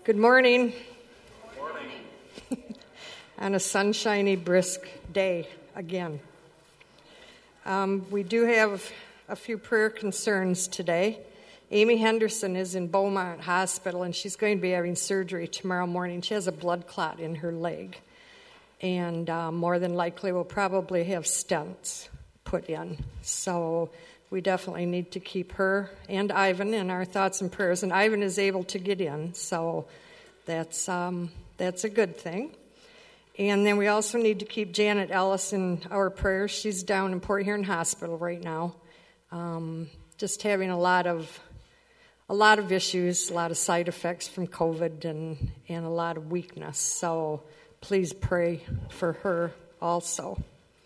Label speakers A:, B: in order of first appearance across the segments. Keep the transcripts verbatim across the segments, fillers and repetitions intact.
A: Good morning. Good morning. On a sunshiny, brisk day again. Um, we do have a few prayer concerns today. Amy Henderson is in Beaumont Hospital, and she's going to be having surgery tomorrow morning. She has a blood clot in her leg, and uh, more than likely will probably have stents put in. So we definitely need to keep her and Ivan in our thoughts and prayers. And Ivan is able to get in, so that's um, that's a good thing. And then we also need to keep Janet Ellis in our prayers. She's down in Port Huron Hospital right now, um, just having a lot of a lot of issues, a lot of side effects from COVID, and and a lot of weakness. So please pray for her also.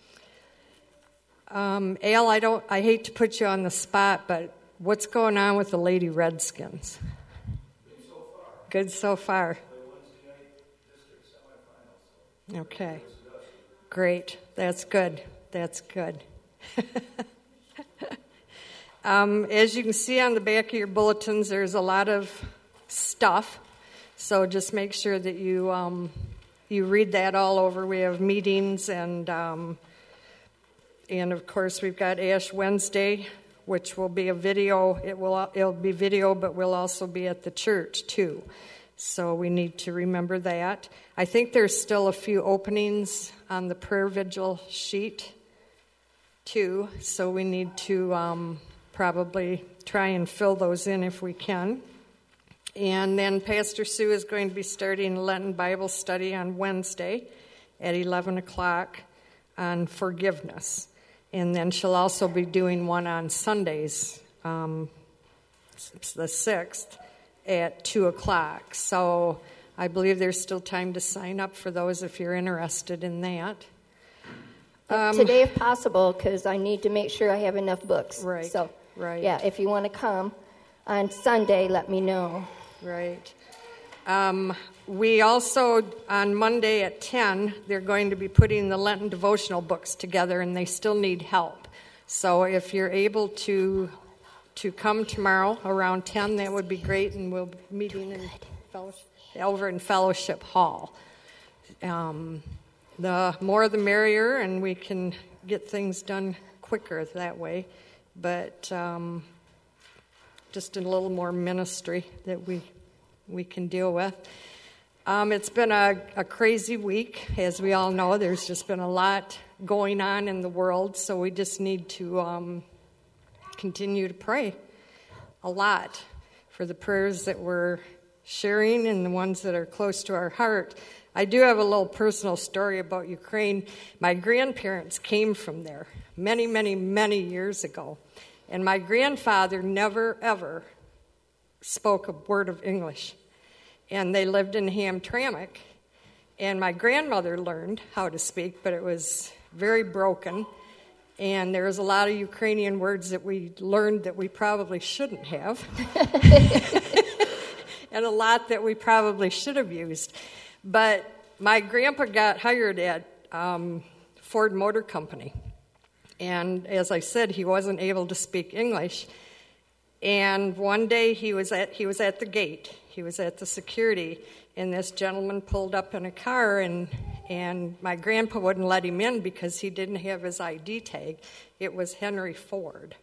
A: Um, Al, I don't. I hate to put you on the spot, but what's going on with the Lady Redskins?
B: Good so far.
A: Good so far.
B: Wednesday night district semifinals. So
A: okay. Great. That's good. That's good. um, as you can see on the back of your bulletins, there's a lot of stuff. So just make sure that you um, you read that all over. We have meetings and. Um, And, of course, we've got Ash Wednesday, which will be a video. It will it'll be video, but we'll also be at the church, too. So we need to remember that. I think there's still a few openings on the prayer vigil sheet, too. So we need to um, probably try and fill those in if we can. And then Pastor Sue is going to be starting a Lenten Bible study on Wednesday at eleven o'clock on forgiveness. And then she'll also be doing one on Sundays, um, the sixth, at two o'clock. So I believe there's still time to sign up for those if you're interested in that.
C: Um, Today, if possible, because I need to make sure I have enough books.
A: Right,
C: so,
A: right.
C: Yeah, if you want to come on Sunday, let me know.
A: Right. Um, we also, on Monday at ten, they're going to be putting the Lenten devotional books together, and they still need help. So if you're able to to come tomorrow around ten, that would be great, and we'll be meeting in fellowship, over in Fellowship Hall. Um, the more the merrier, and we can get things done quicker that way. But um, just a little more ministry that we we can deal with. Um, it's been a, a crazy week, as we all know. There's just been a lot going on in the world, so we just need to um, continue to pray a lot for the prayers that we're sharing and the ones that are close to our heart. I do have a little personal story about Ukraine. My grandparents came from there many, many, many years ago, and my grandfather never, ever spoke a word of English. And they lived in Hamtramck. And my grandmother learned how to speak, but it was very broken. And there was a lot of Ukrainian words that we learned that we probably shouldn't have. And a lot that we probably should have used. But my grandpa got hired at um, Ford Motor Company. And as I said, he wasn't able to speak English. And one day he was at he was at the gate. He was at the security, and this gentleman pulled up in a car, and and my grandpa wouldn't let him in because he didn't have his I D tag. It was Henry Ford.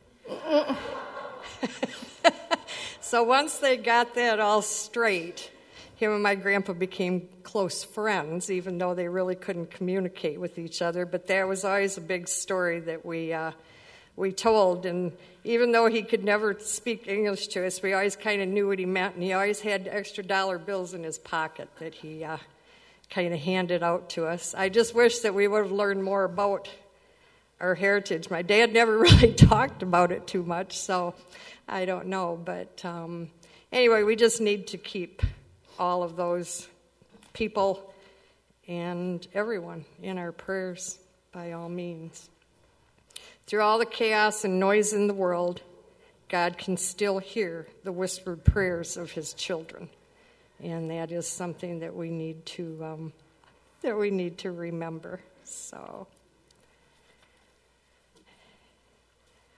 A: So once they got that all straight, him and my grandpa became close friends, even though they really couldn't communicate with each other. But that was always a big story that we uh, we told, and even though he could never speak English to us, we always kind of knew what he meant, and he always had extra dollar bills in his pocket that he uh, kind of handed out to us. I just wish that we would have learned more about our heritage. My dad never really talked about it too much, so I don't know. But um, anyway, we just need to keep all of those people and everyone in our prayers by all means. Through all the chaos and noise in the world, God can still hear the whispered prayers of his children. And that is something that we need to um, that we need to remember. So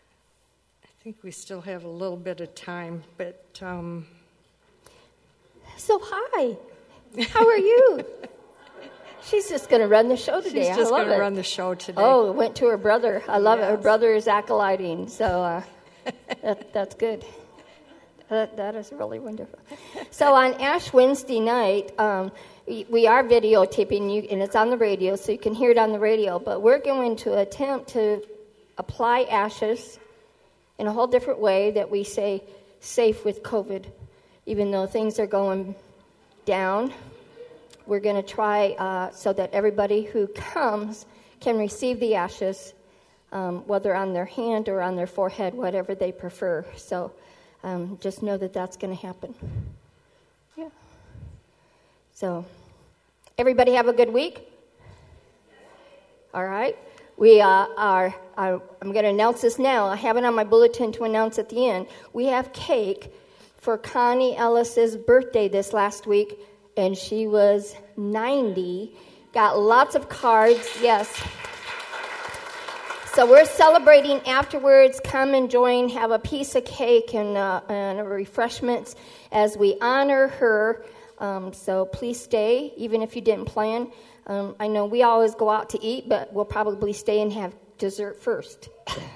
A: I think we still have a little bit of time, but um,
C: So, hi. How are you? She's just going to run the show today.
A: She's just
C: going to
A: run the show today.
C: Oh, went to her brother. I love
A: yes.
C: it. Her brother is acolyting, so uh, that, that's good. That, that is really wonderful. So on Ash Wednesday night, um, we, we are videotaping you, and it's on the radio, so you can hear it on the radio. But we're going to attempt to apply ashes in a whole different way that we say safe with COVID. Even though things are going down, we're going to try uh, so that everybody who comes can receive the ashes, um, whether on their hand or on their forehead, whatever they prefer. So um, just know that that's going to happen. Yeah. So everybody have a good week? All right. We uh, are, are, I'm going to announce this now. I have it on my bulletin to announce at the end. We have cake for Connie Ellis's birthday this last week, and she was ninety. Got lots of cards, yes. So we're celebrating afterwards. Come and join, have a piece of cake and, uh, and refreshments as we honor her. Um, so please stay, even if you didn't plan. Um, I know we always go out to eat, but we'll probably stay and have dessert first.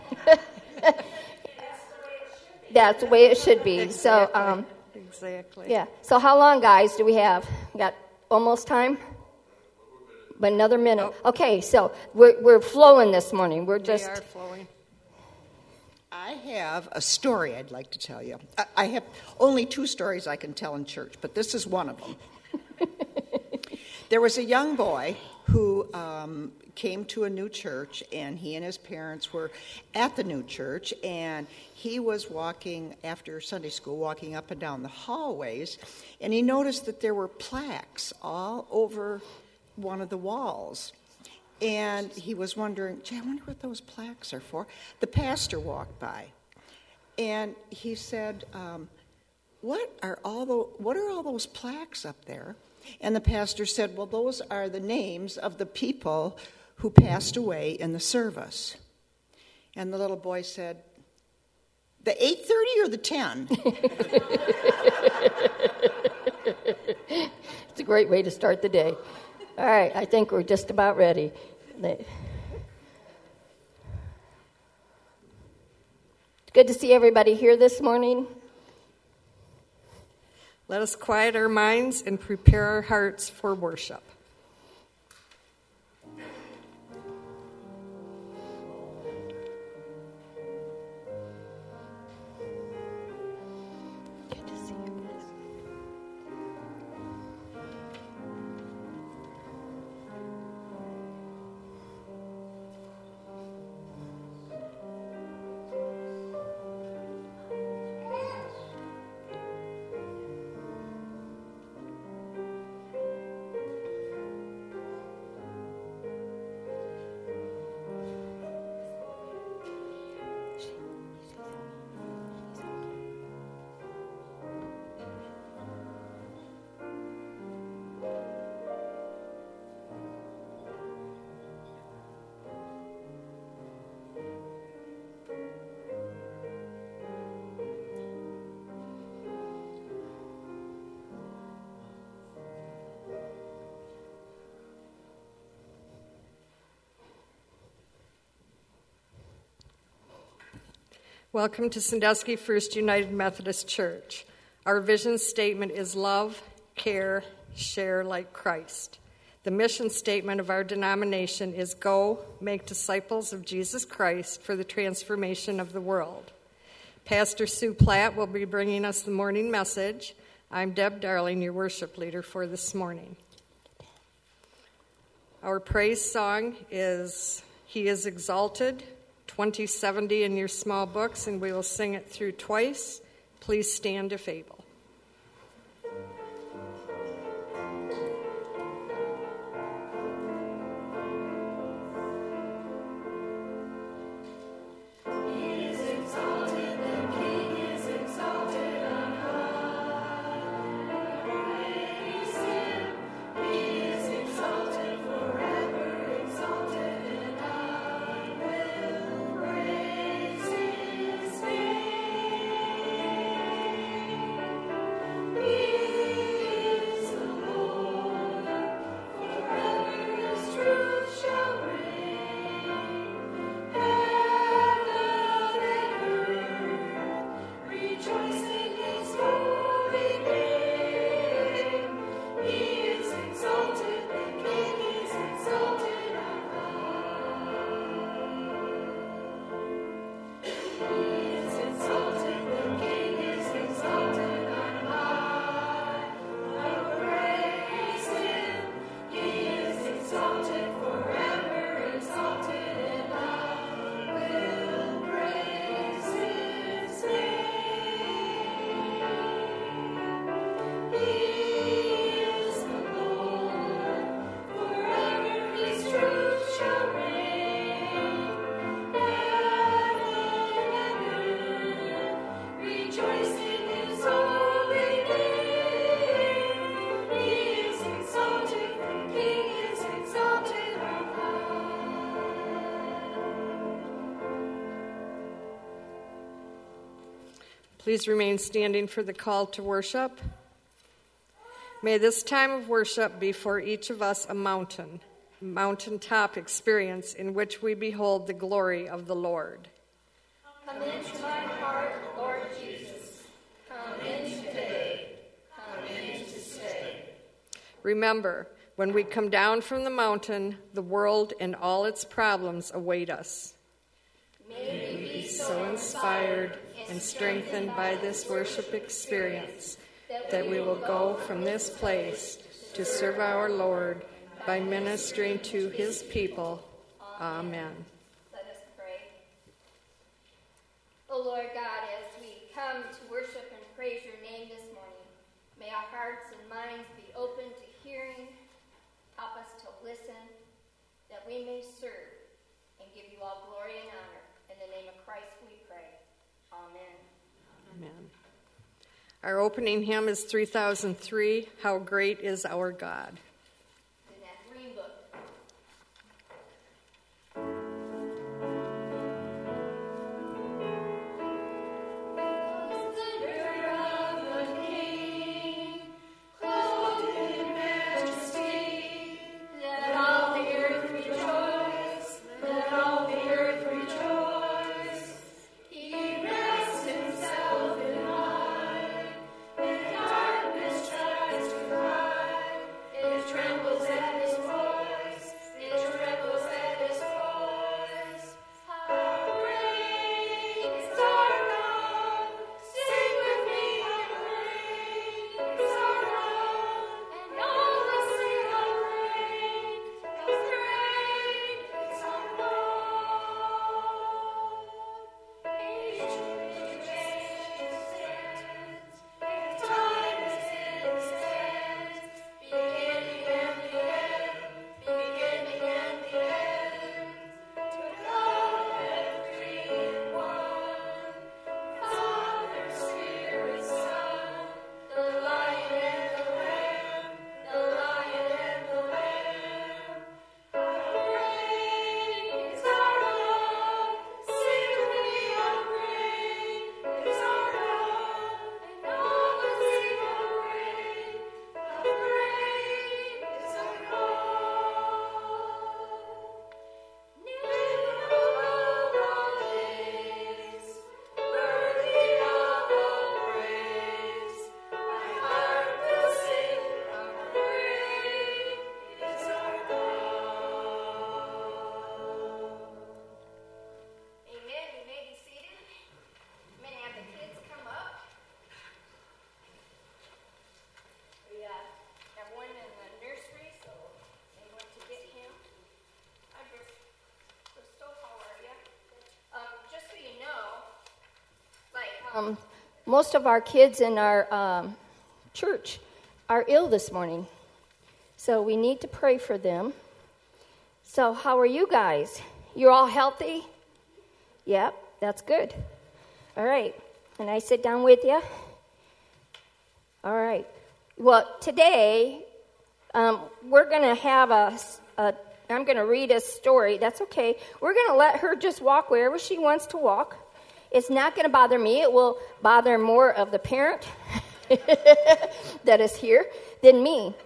C: That's the way it should be.
A: Exactly.
C: So, um,
A: exactly.
C: Yeah. So how long, guys, do we have? We got almost time? But another minute.
A: Oh.
C: Okay, so we're we're flowing this morning. We're just...
A: We are flowing.
D: I have a story I'd like to tell you. I, I have only two stories I can tell in church, but this is one of them. There was a young boy who um, came to a new church, and he and his parents were at the new church, and he was walking after Sunday school, walking up and down the hallways, and he noticed that there were plaques all over one of the walls. And he was wondering, gee, I wonder what those plaques are for. The pastor walked by, and he said, um, what are all the, what are all those plaques up there? And the pastor said, well, those are the names of the people who passed away in the service. And the little boy said, the eight thirty or the ten?
C: It's a great way to start the day. All right, I think we're just about ready. It's good to see everybody here this morning.
A: Let us quiet our minds and prepare our hearts for worship.
C: Good to see you guys.
A: Welcome to Sandusky First United Methodist Church. Our vision statement is love, care, share like Christ. The mission statement of our denomination is go, make disciples of Jesus Christ for the transformation of the world. Pastor Sue Platt will be bringing us the morning message. I'm Deb Darling, your worship leader for this morning. Our praise song is He is Exalted, twenty seventy in your small books, and we will sing it through twice. Please stand if able. Please remain standing for the call to worship. May this time of worship be for each of us a mountain, mountaintop experience in which we behold the glory of the Lord.
C: Come into my heart, Lord Jesus. Come in today. Come in to stay.
A: Remember, when we come down from the mountain, the world and all its problems await us.
C: May we be
A: So inspired and strengthened by this worship experience that we will go from this place to serve our Lord by ministering to his people. Amen.
C: Let us pray. O Lord God, as we come to worship and praise your name this morning, may our hearts and minds be open to hearing. Help us to listen, that we may serve and give you all glory and honor. In the name of Christ we pray. Amen.
A: Amen. Our opening hymn is three thousand three, How Great is Our God.
C: In that green book. Um, most of our kids in our um, church are ill this morning, so we need to pray for them. So how are you guys? You're all healthy? Yep, that's good. All right. Can I sit down with you? All right. Well, today um, we're going to have a, a, I'm going to read a story. That's okay. We're going to let her just walk wherever she wants to walk. It's not going to bother me. It will bother more of the parent that is here than me.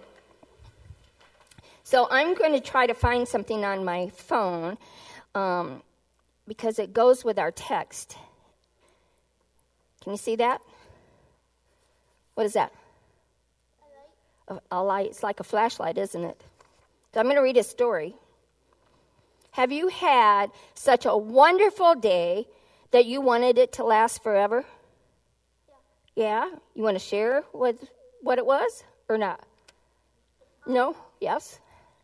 C: So I'm going to try to find something on my phone um, because it goes with our text. Can you see that? What is that? A light. A, a light. It's like a flashlight, isn't it? So I'm going to read a story. Have you had such a wonderful day that you wanted it to last forever? Yeah. Yeah? You want to share what, what it was or not? No? Yes?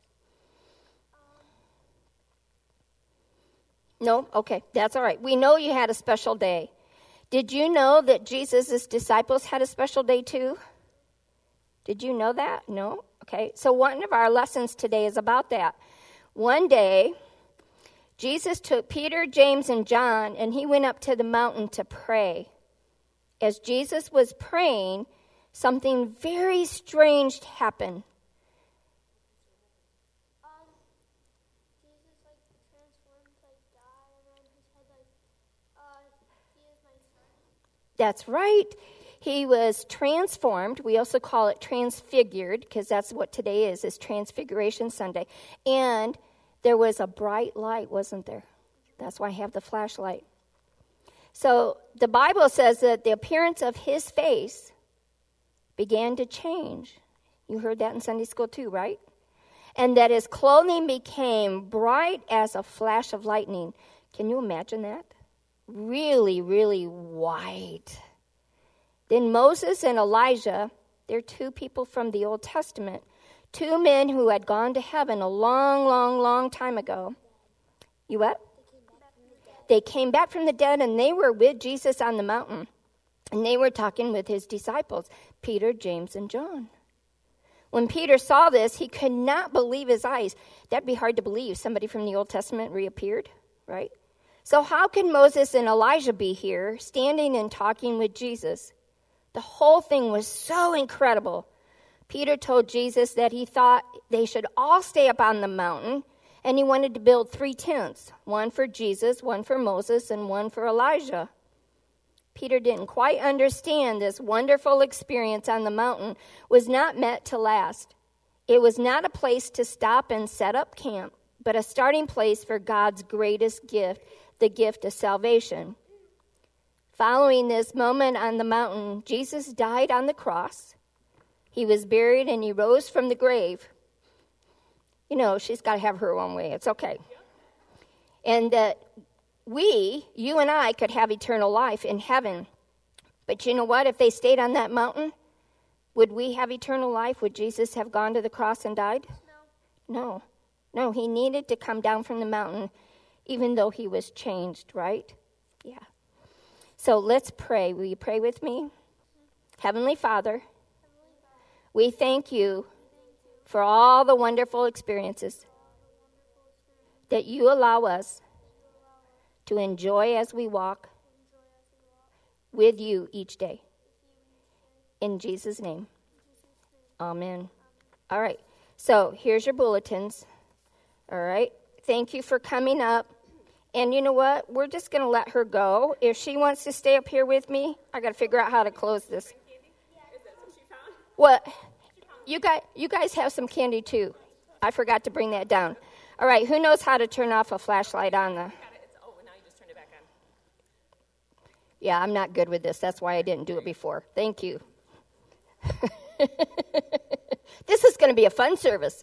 C: No? Okay, that's all right. We know you had a special day. Did you know that Jesus' disciples had a special day too? Did you know that? No? Okay, so one of our lessons today is about that. One day, Jesus took Peter, James, and John, and he went up to the mountain to pray. As Jesus was praying, something very strange happened.
E: Um, Jesus, like, transformed, like, God, and then he said, like, uh, he is my son.
C: That's right. He was transformed. We also call it transfigured because that's what today is, is Transfiguration Sunday. And there was a bright light, wasn't there? That's why I have the flashlight. So the Bible says that the appearance of his face began to change. You heard that in Sunday school too, right? And that his clothing became bright as a flash of lightning. Can you imagine that? Really, really white. Then Moses and Elijah, they're two people from the Old Testament, two men who had gone to heaven a long, long, long time ago. You what? They came back from the dead, and they were with Jesus on the mountain. And they were talking with his disciples, Peter, James, and John. When Peter saw this, he could not believe his eyes. That'd be hard to believe. Somebody from the Old Testament reappeared, right? So how can Moses and Elijah be here, standing and talking with Jesus? The whole thing was so incredible. Peter told Jesus that he thought they should all stay up on the mountain, and he wanted to build three tents, one for Jesus, one for Moses, and one for Elijah. Peter didn't quite understand this wonderful experience on the mountain was not meant to last. It was not a place to stop and set up camp, but a starting place for God's greatest gift, the gift of salvation. Following this moment on the mountain, Jesus died on the cross. He was buried and he rose from the grave. You know, she's got to have her own way. It's okay. And that we, you and I, could have eternal life in heaven. But you know what? If they stayed on that mountain, would we have eternal life? Would Jesus have gone to the cross and died? No. No. No, he needed to come down from the mountain, even though he was changed, right? Yeah. So let's pray. Will you pray with me? Heavenly Father, we thank you for all the wonderful experiences that you allow us to enjoy as we walk with you each day. In Jesus' name, amen. All right, so here's your bulletins. All right, thank you for coming up. And you know what? We're just going to let her go. If she wants to stay up here with me, I got to figure out how to close this. What? You guys, you guys have some candy too. I forgot to bring that down. All right, who knows how to turn off a flashlight on the...
F: Oh, now you just turned it back on.
C: Yeah, I'm not good with this. That's why I didn't do it before. Thank you. This is going to be a fun service.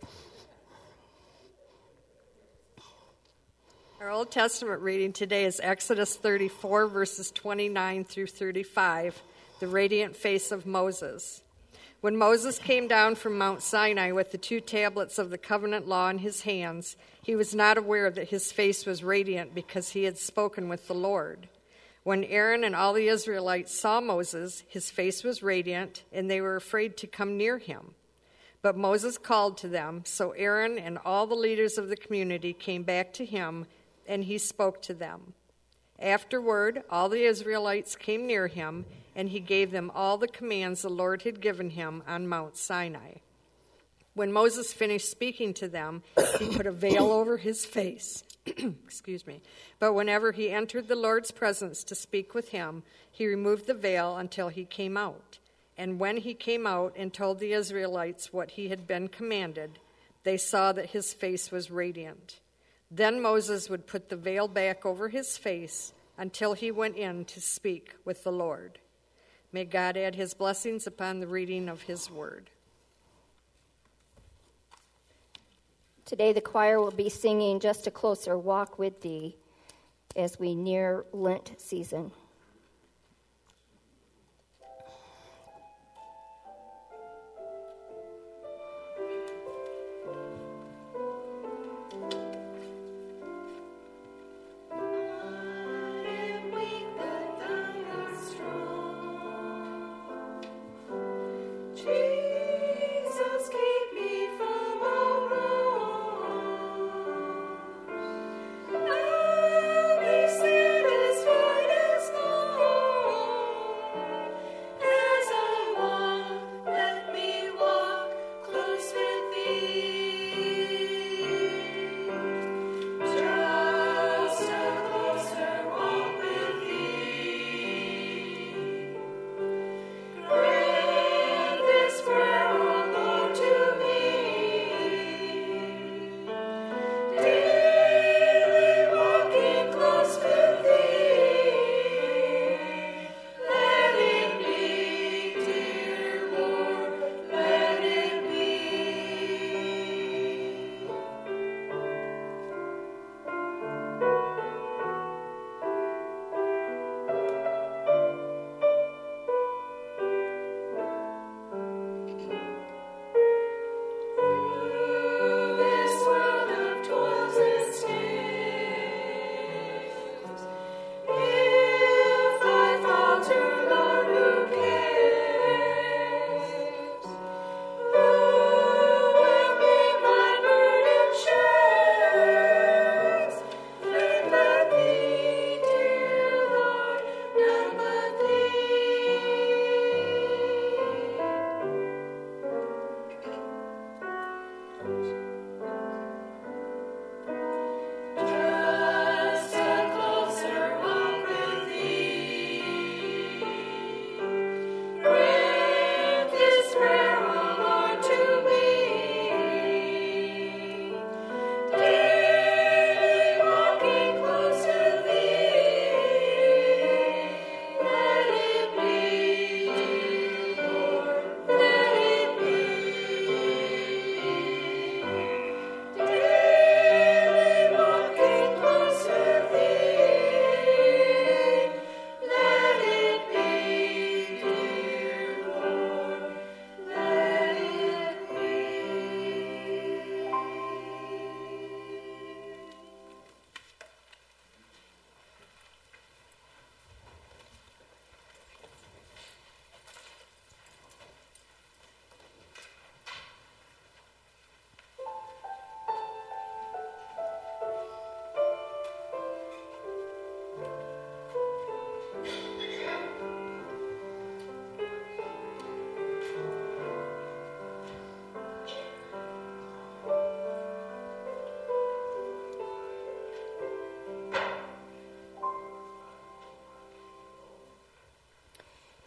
A: Our Old Testament reading today is Exodus thirty-four, verses twenty-nine through thirty-five, the radiant face of Moses. When Moses came down from Mount Sinai with the two tablets of the covenant law in his hands, he was not aware that his face was radiant because he had spoken with the Lord. When Aaron and all the Israelites saw Moses, his face was radiant, and they were afraid to come near him. But Moses called to them, so Aaron and all the leaders of the community came back to him, and he spoke to them. Afterward, all the Israelites came near him, and he gave them all the commands the Lord had given him on Mount Sinai. When Moses finished speaking to them, he put a veil over his face. Excuse me. But whenever he entered the Lord's presence to speak with him, he removed the veil until he came out. And when he came out and told the Israelites what he had been commanded, they saw that his face was radiant. Then Moses would put the veil back over his face until he went in to speak with the Lord. May God add his blessings upon the reading of his word.
C: Today the choir will be singing Just a Closer Walk with Thee as we near Lent season.
G: Satisfied as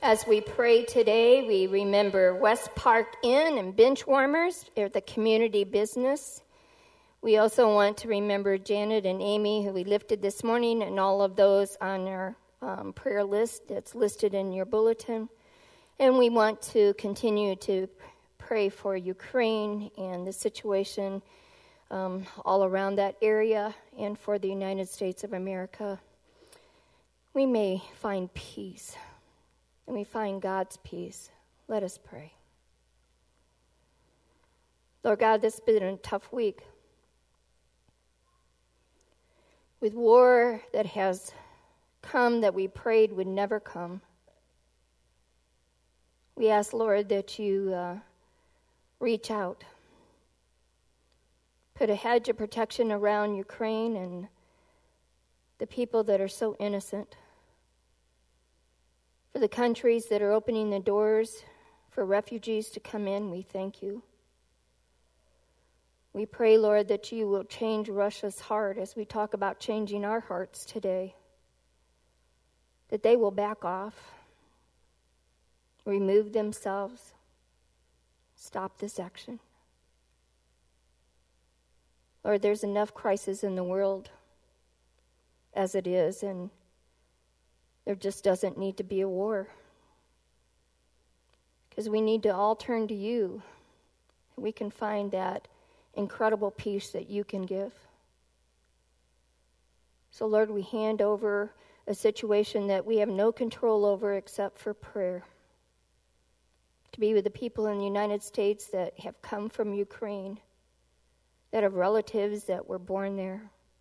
C: As we pray today, we remember West Park Inn and Bench Warmers, they're the community business. We also want to remember Janet and Amy, who we lifted this morning, and all of those on our um, prayer list that's listed in your bulletin. And we want to continue to pray for Ukraine and the situation um, all around that area, and for the United States of America. We may find peace, and we find God's peace. Let us pray. Lord God, this has been a tough week. With war that has come that we prayed would never come. We ask, Lord, that you uh, reach out. Put a hedge of protection around Ukraine and the people that are so innocent. For the countries that are opening the doors for refugees to come in, we thank you. We pray, Lord, that you will change Russia's heart as we talk about changing our hearts today. That they will back off, remove themselves, stop this action. Lord, there's enough crisis in the world as it is, and there just doesn't need to be a war. Because we need to all turn to you. We can find that incredible peace that you can give. So, Lord, we hand over a situation that we have no control over except for prayer. To be with the people in the United States that have come from Ukraine, that have relatives that were born there.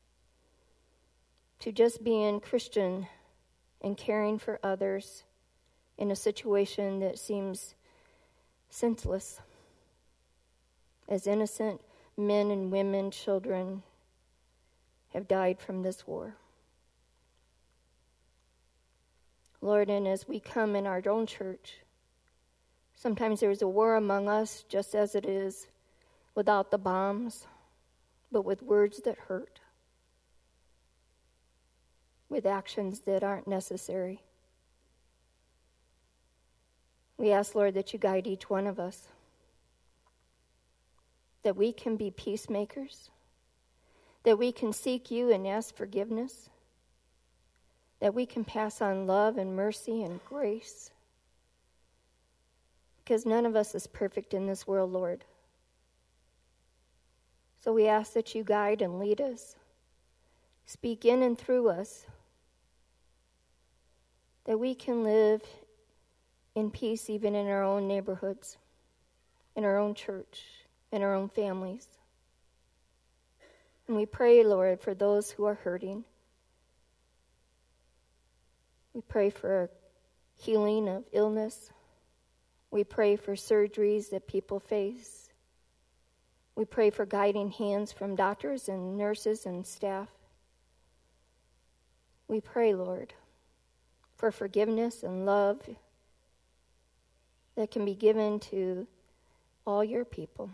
C: To just being Christian and caring for others in a situation that seems senseless. As innocent men and women, children have died from this war. Lord, and as we come in our own church, sometimes there's a war among us, just as it is without the bombs, but with words that hurt, with actions that aren't necessary. We ask, Lord, that you guide each one of us, that we can be peacemakers, that we can seek you and ask forgiveness, that we can pass on love and mercy and grace, because none of us is perfect in this world, Lord. So we ask that you guide and lead us, speak in and through us, that we can live in peace even in our own neighborhoods, in our own church, in our own families. And we pray, Lord, for those who are hurting. We pray for healing of illness. We pray for surgeries that people face. We pray for guiding hands from doctors and nurses and staff. We pray, Lord, for forgiveness and love that can be given to all your people,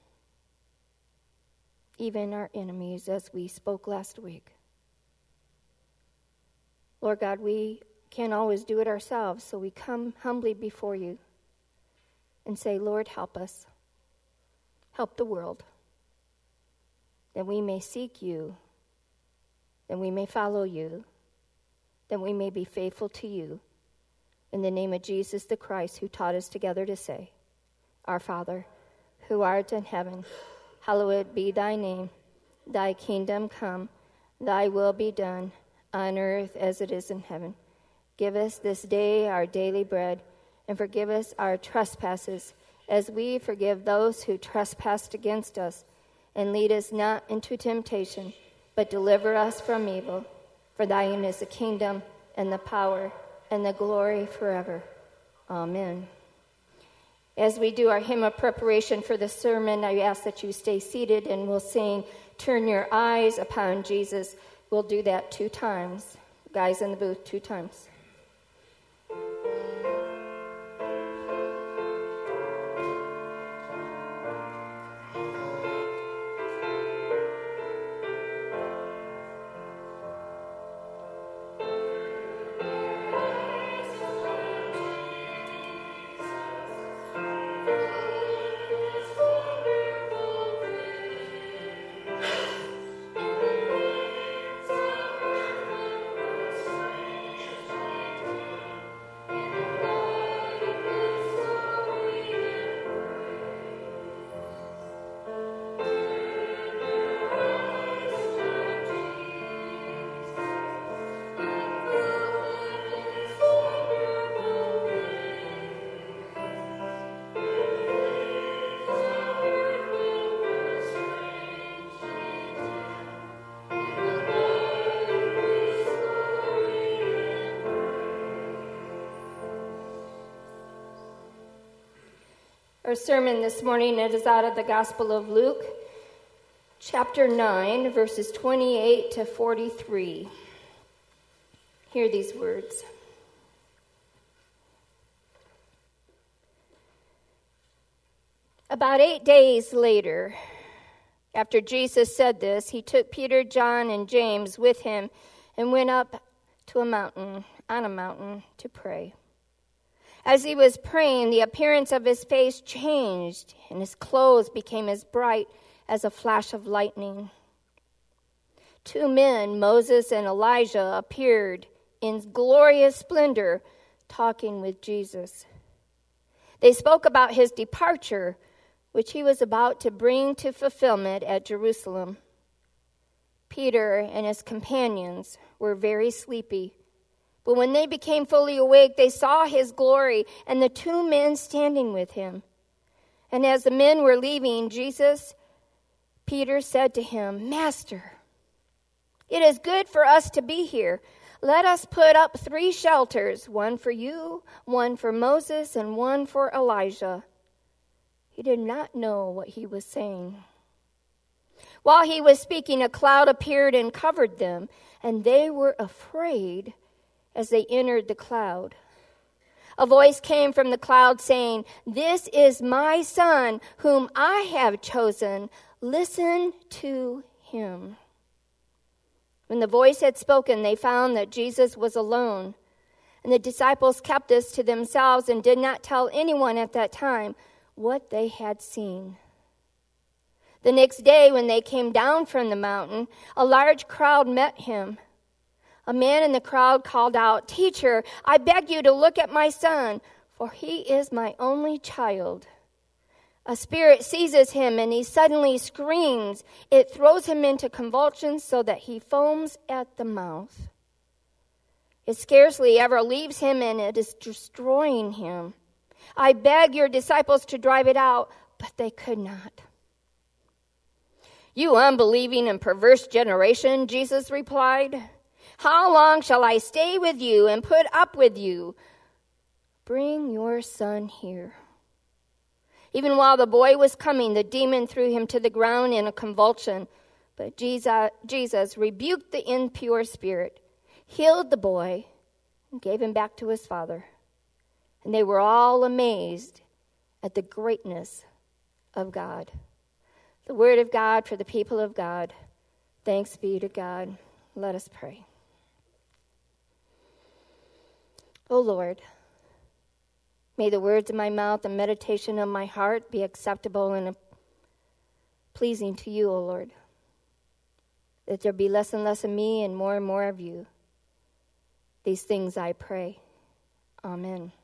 C: even our enemies, as we spoke last week. Lord God, we can't always do it ourselves, so we come humbly before you and say, Lord, help us. Help the world, that we may seek you, that we may follow you, that we may be faithful to you. In the name of Jesus the Christ, who taught us together to say, Our Father, who art in heaven, hallowed be thy name. Thy kingdom come, thy will be done, on earth as it is in heaven. Give us this day our daily bread, and forgive us our trespasses, as we forgive those who trespass against us. And lead us not into temptation, but deliver us from evil. For thine is the kingdom, and the power, and the glory forever. Amen. As we do our hymn of preparation for the sermon, I ask that you stay seated, and we'll sing, Turn Your Eyes Upon Jesus. We'll do that two times. Guys in the booth, two times. Our sermon this morning, it is out of the Gospel of Luke, chapter nine, verses twenty-eight to forty-three. Hear these words. About eight days later, after Jesus said this, he took Peter, John, and James with him and went up to a mountain, on a mountain, to pray. As he was praying, the appearance of his face changed, and his clothes became as bright as a flash of lightning. Two men, Moses and Elijah, appeared in glorious splendor, talking with Jesus. They spoke about his departure, which he was about to bring to fulfillment at Jerusalem. Peter and his companions were very sleepy. But when they became fully awake, they saw his glory and the two men standing with him. And as the men were leaving Jesus, Peter said to him, "Master, it is good for us to be here. Let us put up three shelters, one for you, one for Moses, and one for Elijah." He did not know what he was saying. While he was speaking, a cloud appeared and covered them, and they were afraid as they entered the cloud. A voice came from the cloud saying, "This is my son, whom I have chosen. Listen to him." When the voice had spoken, they found that Jesus was alone. And the disciples kept this to themselves and did not tell anyone at that time what they had seen. The next day, when they came down from the mountain, a large crowd met him. A man in the crowd called out, "Teacher, I beg you to look at my son, for he is my only child. A spirit seizes him and he suddenly screams. It throws him into convulsions so that he foams at the mouth. It scarcely ever leaves him and it is destroying him. I beg your disciples to drive it out," but they could not. "You unbelieving and perverse generation," Jesus replied, "how long shall I stay with you and put up with you? Bring your son here." Even while the boy was coming, the demon threw him to the ground in a convulsion. But Jesus, Jesus rebuked the impure spirit, healed the boy, and gave him back to his father. And they were all amazed at the greatness of God. The word of God for the people of God. Thanks be to God. Let us pray. O Lord, may the words of my mouth and meditation of my heart be acceptable and pleasing to you, O Lord. That there be less and less of me and more and more of you. These things I pray. Amen.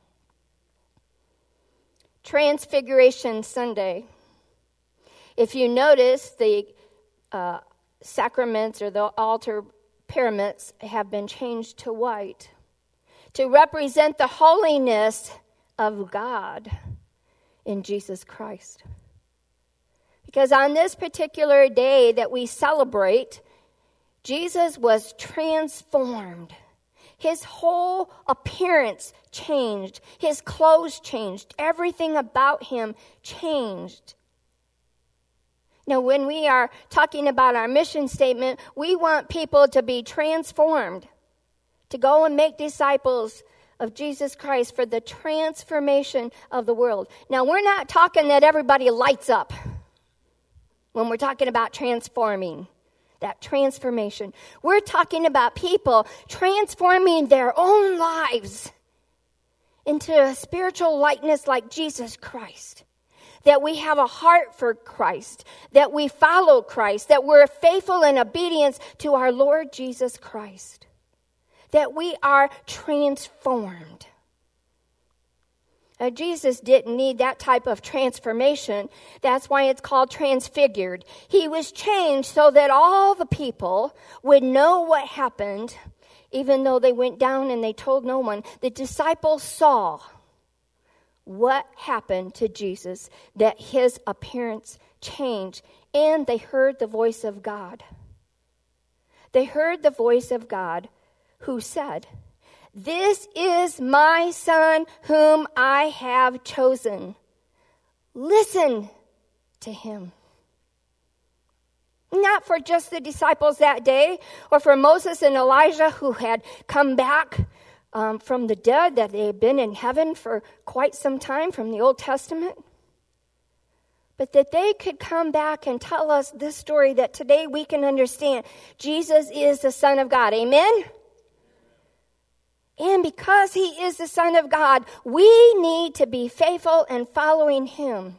C: Transfiguration Sunday. If you notice, the uh, sacraments or the altar pyramids have been changed to white to represent the holiness of God in Jesus Christ. Because on this particular day that we celebrate, Jesus was transformed. His whole appearance changed. His clothes changed. Everything about him changed. Now, when we are talking about our mission statement, we want people to be transformed, to go and make disciples of Jesus Christ for the transformation of the world. Now, we're not talking that everybody lights up when we're talking about transforming. That transformation. We're talking about people transforming their own lives into a spiritual likeness like Jesus Christ. That we have a heart for Christ. That we follow Christ. That we're faithful in obedience to our Lord Jesus Christ. That we are transformed. Now, Jesus didn't need that type of transformation. That's why it's called transfigured. He was changed so that all the people would know what happened, even though they went down and they told no one. The disciples saw what happened to Jesus, that his appearance changed, and they heard the voice of God. They heard the voice of God who said, "This is my son whom I have chosen. listen to him. Not for just the disciples that day, or for Moses and Elijah who had come back um, from the dead, that they had been in heaven for quite some time from the Old Testament, but that they could come back and tell us this story that today we can understand. Jesus is the Son of God. Amen? And because he is the Son of God, we need to be faithful and following him.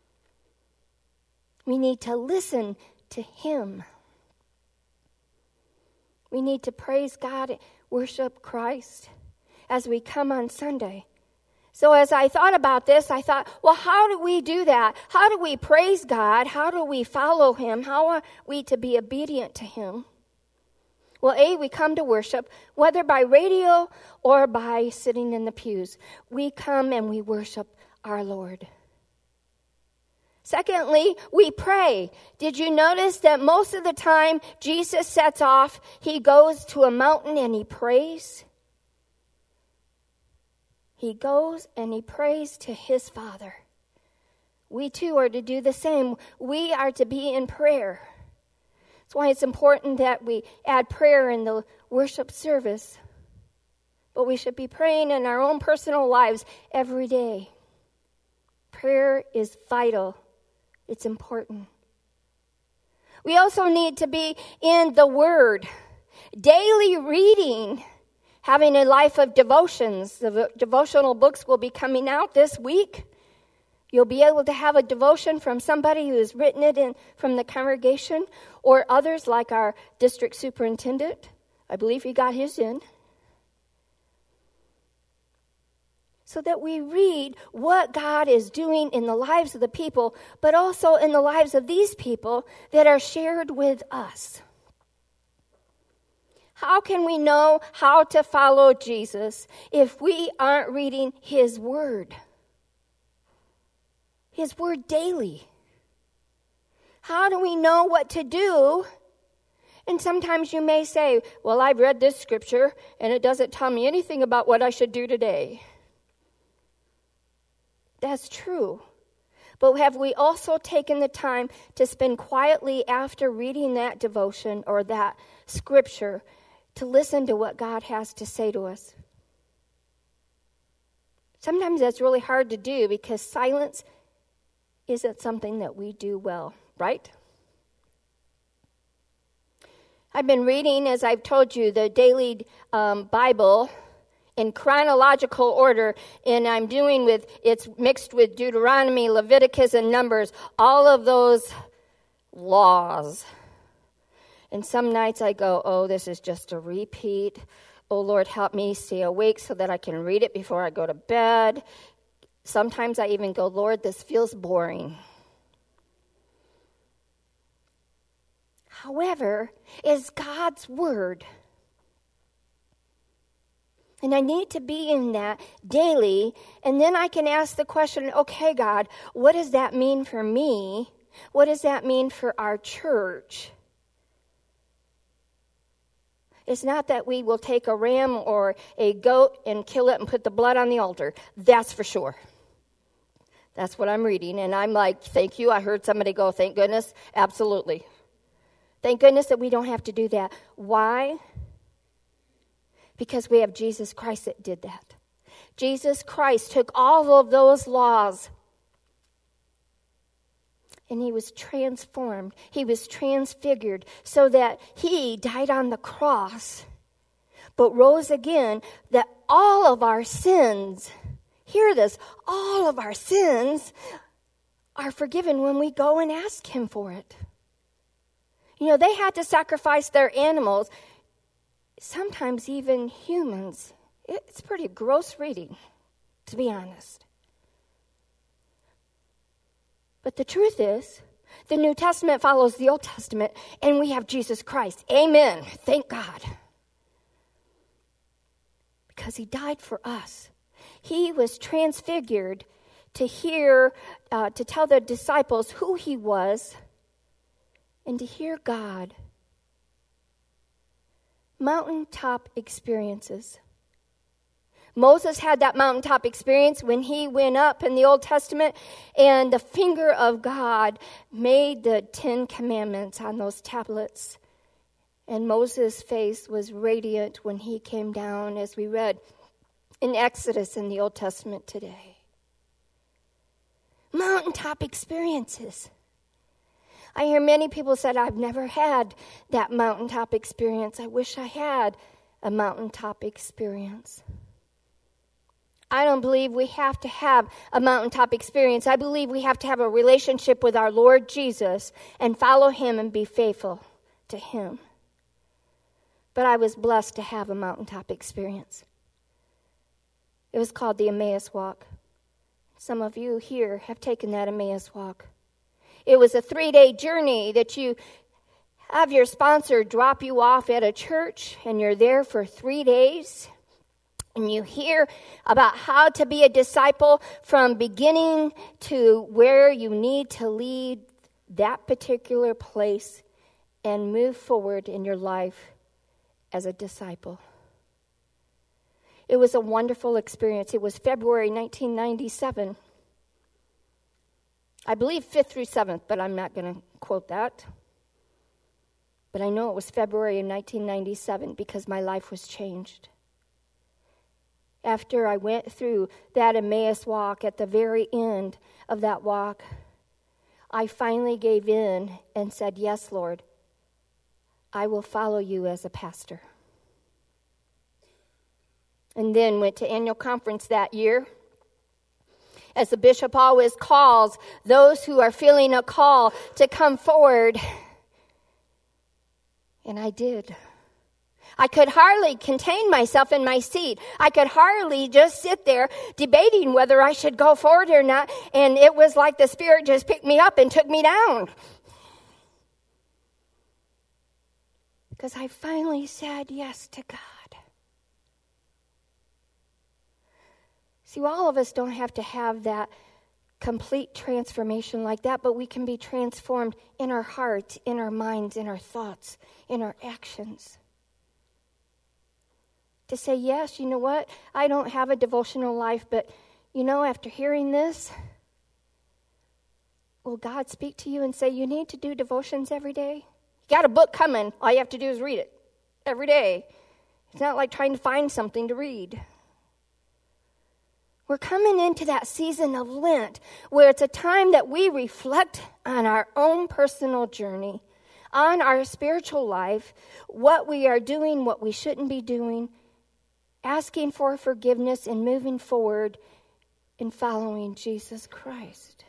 C: We need to listen to him. We need to praise God, worship Christ as we come on Sunday. So as I thought about this, I thought, well, how do we do that? How do we praise God? How do we follow him? How are we to be obedient to him? Well, A, we come to worship, whether by radio or by sitting in the pews. We come and we worship our Lord. Secondly, we pray. Did you notice that most of the time Jesus sets off, he goes to a mountain and he prays? He goes and he prays to his Father. We too are to do the same. We are to be in prayer. That's why it's important that we add prayer in the worship service. But we should be praying in our own personal lives every day. Prayer is vital. It's important. We also need to be in the Word. Daily reading, having a life of devotions. The devotional books will be coming out this week. You'll be able to have a devotion from somebody who has written it in from the congregation, or others like our district superintendent. I believe he got his in. So that we read what God is doing in the lives of the people, but also in the lives of these people that are shared with us. How can we know how to follow Jesus if we aren't reading his word? His word daily. How do we know what to do? And sometimes you may say, well, I've read this scripture and it doesn't tell me anything about what I should do today. That's true. But have we also taken the time to spend quietly after reading that devotion or that scripture to listen to what God has to say to us? Sometimes that's really hard to do because silence isn't something that we do well, right? I've been reading, as I've told you, the daily um, Bible in chronological order, and I'm doing with, it's mixed with Deuteronomy, Leviticus, and Numbers, all of those laws. And some nights I go, oh, this is just a repeat. Oh, Lord, help me stay awake so that I can read it before I go to bed. Sometimes I even go, Lord, this feels boring. However, it's God's word. And I need to be in that daily. And then I can ask the question, okay, God, what does that mean for me? What does that mean for our church? It's not that we will take a ram or a goat and kill it and put the blood on the altar. That's for sure. That's what I'm reading. And I'm like, thank you. I heard somebody go, thank goodness. Absolutely. Thank goodness that we don't have to do that. Why? Because we have Jesus Christ that did that. Jesus Christ took all of those laws and he was transformed. He was transfigured so that he died on the cross, but rose again, that all of our sins, hear this, all of our sins are forgiven when we go and ask him for it. You know, they had to sacrifice their animals, sometimes even humans. It's pretty gross reading, to be honest. But the truth is, the New Testament follows the Old Testament, and we have Jesus Christ. Amen. Thank God. Because he died for us. He was transfigured to hear, uh, to tell the disciples who he was, and to hear God. Mountaintop experiences. Moses had that mountaintop experience when he went up in the Old Testament, and the finger of God made the Ten Commandments on those tablets. And Moses' face was radiant when he came down, as we read in Exodus in the Old Testament today. Mountaintop experiences. I hear many people say, I've never had that mountaintop experience. I wish I had a mountaintop experience. I don't believe we have to have a mountaintop experience. I believe we have to have a relationship with our Lord Jesus and follow him and be faithful to him. But I was blessed to have a mountaintop experience. It was called the Emmaus Walk. Some of you here have taken that Emmaus Walk. It was a three-day journey that you have your sponsor drop you off at a church, and you're there for three days. And you hear about how to be a disciple from beginning to where you need to lead that particular place and move forward in your life as a disciple. It was a wonderful experience. It was February nineteen ninety-seven. I believe fifth through seventh, but I'm not going to quote that. But I know it was February of nineteen ninety-seven because my life was changed. After I went through that Emmaus walk, at the very end of that walk, I finally gave in and said, yes, Lord, I will follow you as a pastor. And then went to annual conference that year. As the bishop always calls those who are feeling a call to come forward. And I did. I could hardly contain myself in my seat. I could hardly just sit there debating whether I should go forward or not. And it was like the Spirit just picked me up and took me down. Because I finally said yes to God. See, all of us don't have to have that complete transformation like that, but we can be transformed in our hearts, in our minds, in our thoughts, in our actions. To say, yes, you know what? I don't have a devotional life, but, you know, after hearing this, will God speak to you and say, you need to do devotions every day? You got a book coming. All you have to do is read it every day. It's not like trying to find something to read. We're coming into that season of Lent where it's a time that we reflect on our own personal journey, on our spiritual life, what we are doing, what we shouldn't be doing, asking for forgiveness and moving forward in following Jesus Christ.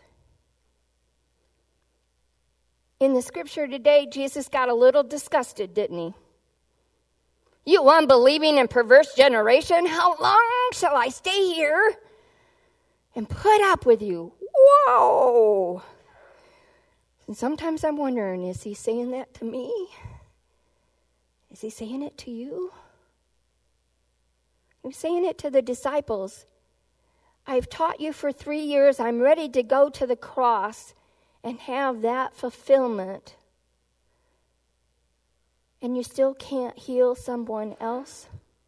C: In the scripture today, Jesus got a little disgusted, didn't he? You unbelieving and perverse generation, how long shall I stay here and put up with you? Whoa! And sometimes I'm wondering, is he saying that to me? Is he saying it to you? I'm saying it to the disciples. I've taught you for three years. I'm ready to go to the cross and have that fulfillment. And you still can't heal someone else?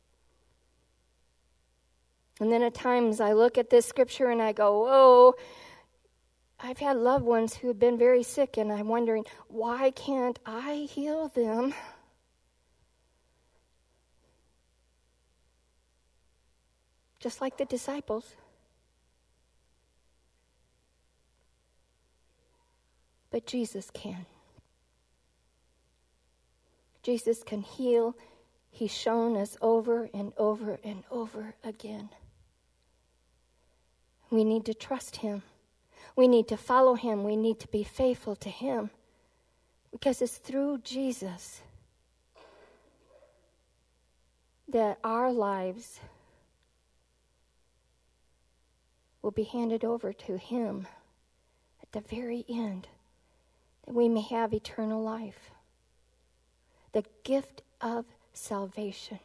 C: And then at times I look at this scripture and I go, oh, I've had loved ones who have been very sick, and I'm wondering, why can't I heal them? Just like the disciples. But Jesus can. Jesus can heal. He's shown us over and over and over again. We need to trust him. We need to follow him. We need to be faithful to him. Because it's through Jesus that our lives will be handed over to him at the very end, that we may have eternal life. The gift of salvation.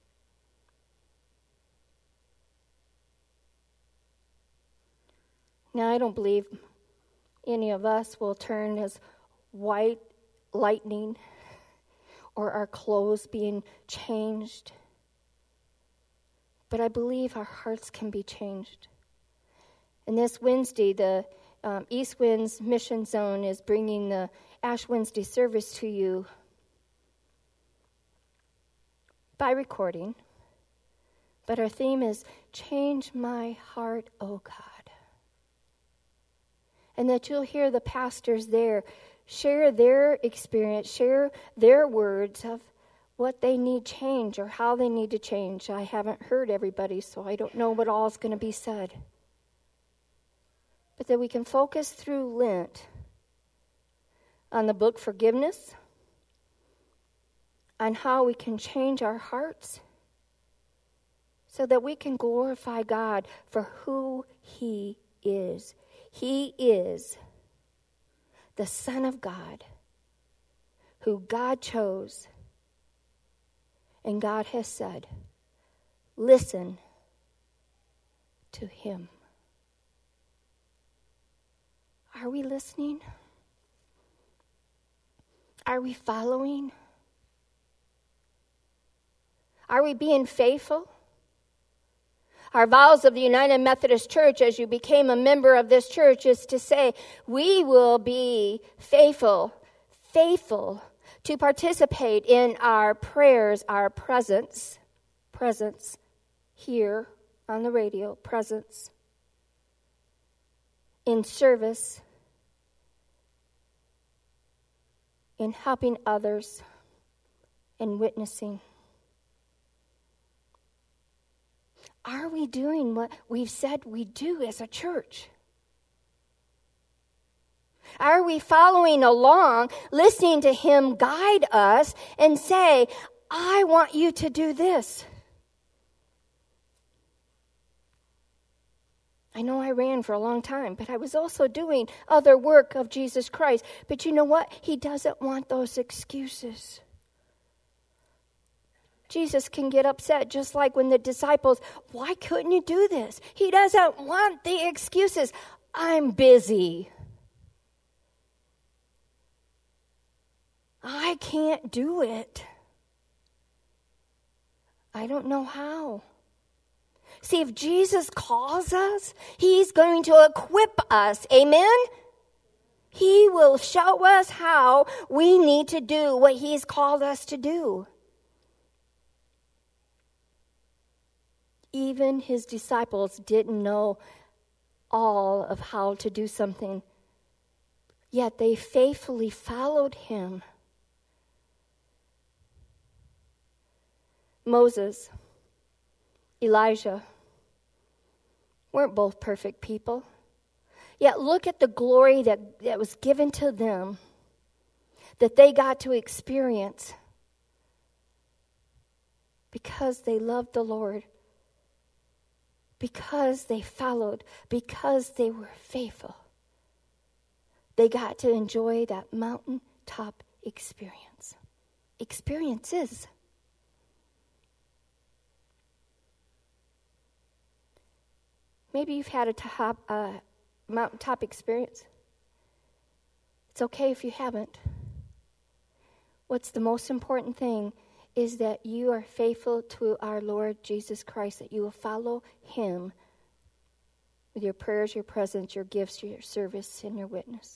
C: Now, I don't believe any of us will turn as white lightning or our clothes being changed. but I believe our hearts can be changed. And this Wednesday, the um, East Winds Mission Zone is bringing the Ash Wednesday service to you by recording. But our theme is, Change My Heart, O God. And that you'll hear the pastors there share their experience, share their words of what they need change or how they need to change. I haven't heard everybody, so I don't know what all is going to be said. But that we can focus through Lent on the book Forgiveness, on how we can change our hearts so that we can glorify God for who He is. He is the Son of God, who God chose. And God has said, listen to Him. Are we listening? Are we following? Are we being faithful? Our vows of the United Methodist Church as you became a member of this church is to say, we will be faithful, faithful to participate in our prayers, our presence, presence here on the radio, presence in service, in helping others, in witnessing. Are we doing what we've said we do as a church? Are we following along, listening to Him guide us and say, I want you to do this? I know I ran for a long time, but I was also doing other work of Jesus Christ. But you know what? He doesn't want those excuses. Jesus can get upset just like when the disciples, why couldn't you do this? He doesn't want the excuses. I'm busy. I can't do it. I don't know how. See, if Jesus calls us, He's going to equip us. Amen? He will show us how we need to do what He's called us to do. Even His disciples didn't know all of how to do something, yet they faithfully followed Him. Moses, Elijah weren't both perfect people. Yet look at the glory that, that was given to them, that they got to experience because they loved the Lord, because they followed, because they were faithful. They got to enjoy that mountaintop experience. Experiences. Maybe you've had a top, uh, mountaintop experience. It's okay if you haven't. What's the most important thing is that you are faithful to our Lord Jesus Christ, that you will follow Him with your prayers, your presence, your gifts, your service, and your witness.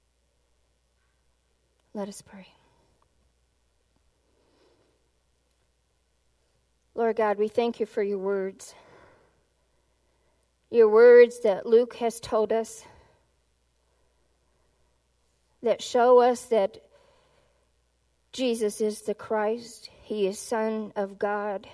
C: Let us pray. Lord God, we thank You for Your words. Your words that Luke has told us, that show us that Jesus is the Christ. He is Son of God.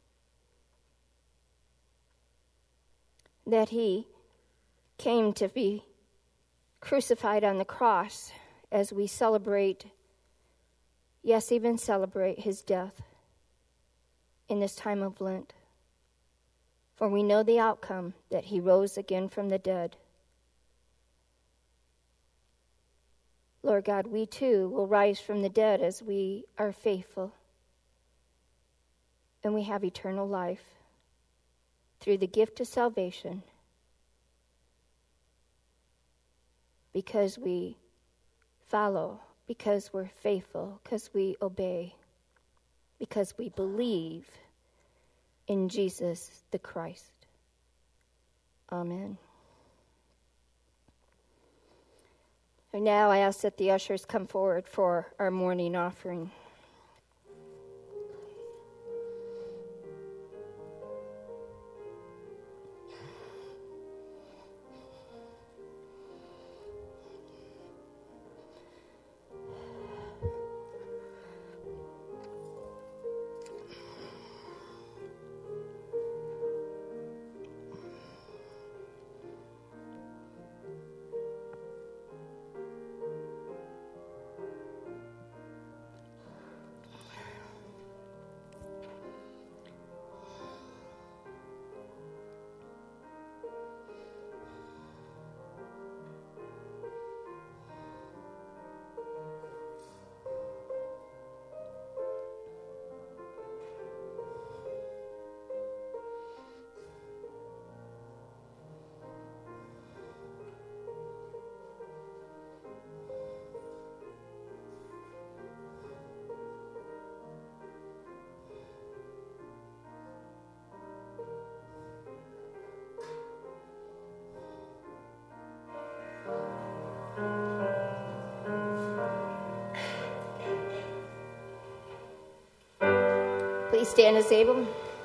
C: That He came to be crucified on the cross as we celebrate, yes, even celebrate His death in this time of Lent. For we know the outcome, that He rose again from the dead. Lord God, we too will rise from the dead as we are faithful. And we have eternal life through the gift of salvation, because we follow, because we're faithful, because we obey, because we believe in Jesus the Christ. Amen. And now I ask that the ushers come forward for our morning offering. Please stand as able.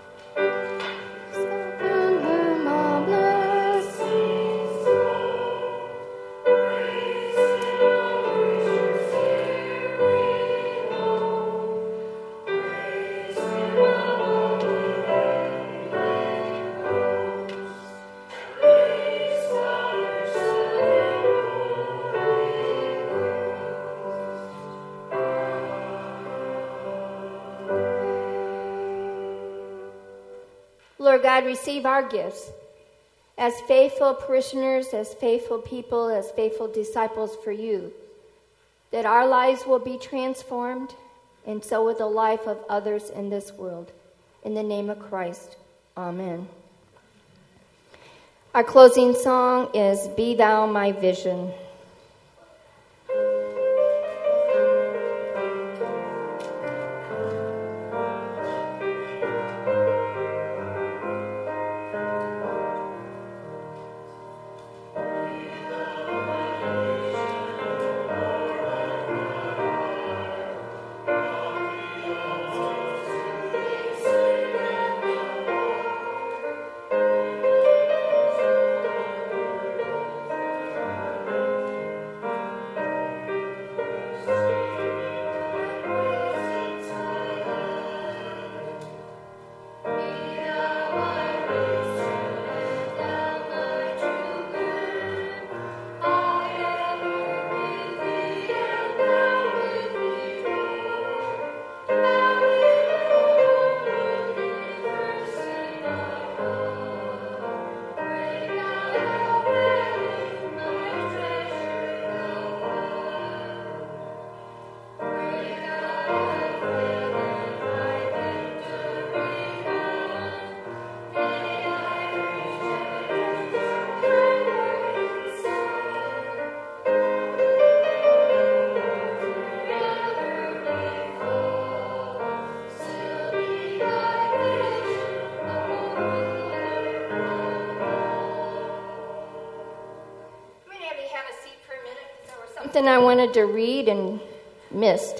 C: Lord God, receive our gifts as faithful parishioners, as faithful people, as faithful disciples for you, that our lives will be transformed, and so will the life of others in this world. In the name of Christ, amen. Our closing song is Be Thou My Vision. Something I wanted to read and missed.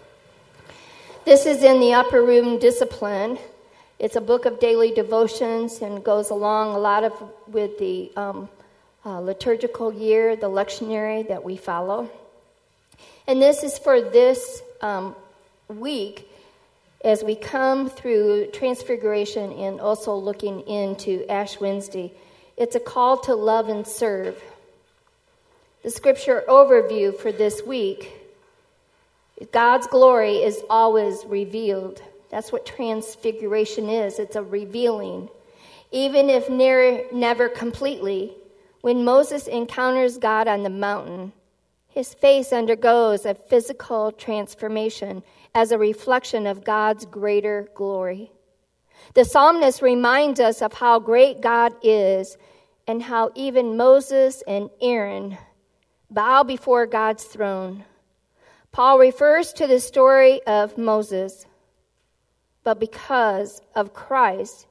C: This is in the Upper Room Discipline. It's a book of daily devotions and goes along a lot of with the um, uh, liturgical year, the lectionary that we follow. And this is for this um, week as we come through Transfiguration and also looking into Ash Wednesday. It's a call to love and serve. The scripture overview for this week: God's glory is always revealed. That's what transfiguration is. It's a revealing. Even if near, never completely, when Moses encounters God on the mountain, his face undergoes a physical transformation as a reflection of God's greater glory. The psalmist reminds us of how great God is and how even Moses and Aaron bow before God's throne. Paul refers to the story of Moses, but because of Christ,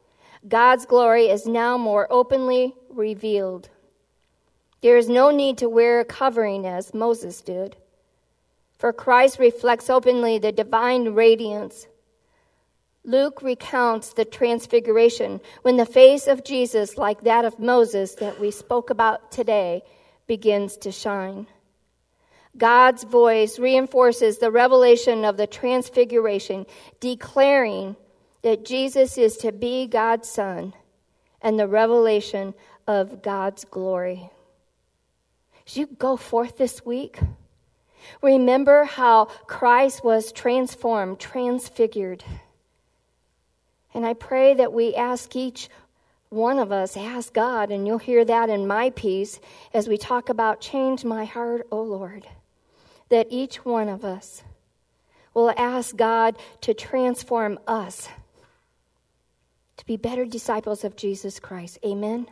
C: God's glory is now more openly revealed. There is no need to wear a covering as Moses did, for Christ reflects openly the divine radiance. Luke recounts the transfiguration when the face of Jesus, like that of Moses that we spoke about today, begins to shine. God's voice reinforces the revelation of the transfiguration, declaring that Jesus is to be God's Son and the revelation of God's glory. As you go forth this week, remember how Christ was transformed, transfigured. And I pray that we ask each one of us, ask God, and you'll hear that in my piece as we talk about change my heart, O Lord, that each one of us will ask God to transform us to be better disciples of Jesus Christ. Amen?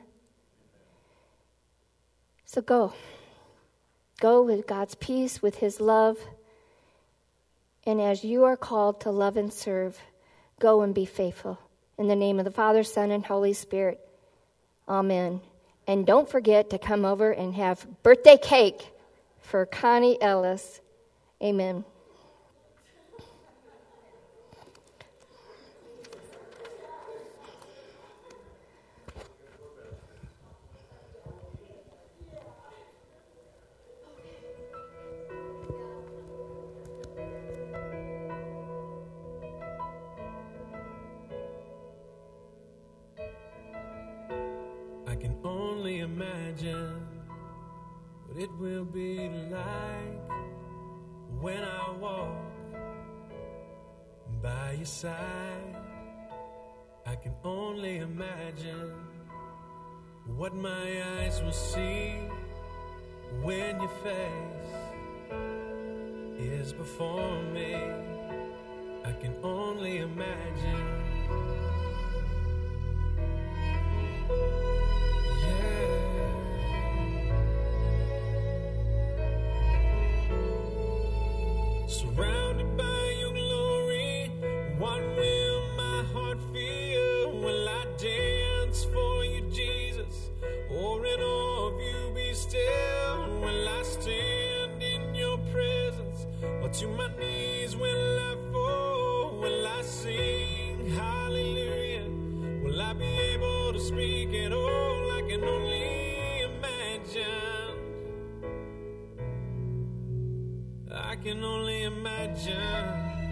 C: So go. Go with God's peace, with his love. And as you are called to love and serve, go and be faithful. In the name of the Father, Son, and Holy Spirit. Amen. And don't forget to come over and have birthday cake for Connie Ellis. Amen.
G: I can only imagine what it will be like when I walk by your side. I can only imagine what my eyes will see when your face is before me. I can only imagine. Surrounded by your glory, what will my heart feel? Will I dance for you, Jesus? Or in awe of you be still? Will I stand in your presence? Or to my knees will I fall? Will I sing hallelujah? Will I be able to speak at all? I can only imagine. I can only imagine.